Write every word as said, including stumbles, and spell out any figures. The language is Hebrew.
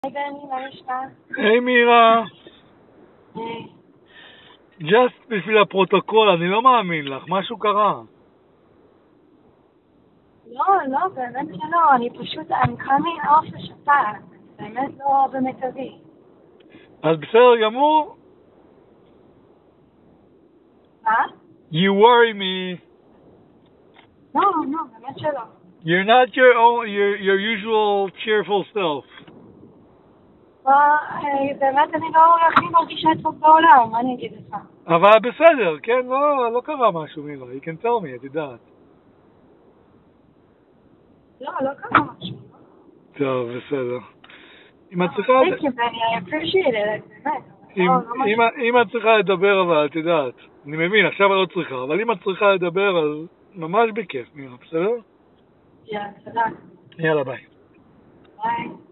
Hey Benny, מה נשמע? היי מירה, היי. ג'סט בשביל הפרוטוקול, אני לא מאמין לך, משהו קרה. לא, לא, באמת שלא, אני פשוט, I'm coming off השפעת, באמת לא במיטבי. אז בסדר גמור? מה? You worry me. לא, לא, באמת שלא. You're not your own, your, your usual cheerful self. לא, היי, באמת אני לא הכי מרגישה טוב בעולם, מה אני אגיד לך? אבל בסדר, כן? לא, לא קרה משהו מירה, you can tell me, את יודעת. לא, לא קרה משהו. טוב, בסדר. אם את Oh, צריכה... thank you, Benny, I appreciate it, באמת. אם, לא, לא אם, משהו. אם את צריכה לדבר, אבל את יודעת, אני מבין, עכשיו אני לא צריכה, אבל אם את צריכה לדבר, אז ממש בכיף, מירה, בסדר? יאללה, תודה. יאללה, ביי. ביי.